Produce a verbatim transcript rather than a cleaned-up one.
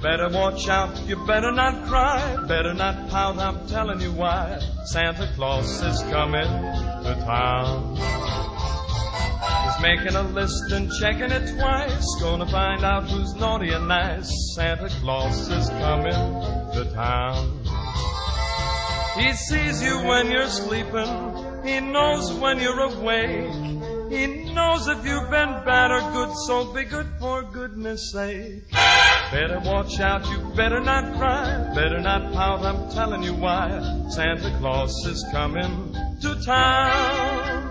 better watch out, you better not cry, better not pout, I'm telling you why. Santa Claus is coming to town. He's making a list and checking it twice, gonna find out who's naughty and nice. Santa Claus is coming to town. He sees you when you're sleeping, he knows when you're awake, he knows if you've been bad or good, so be good for goodness sake. Better watch out, you better not cry, better not pout, I'm telling you why. Santa Claus is coming to town.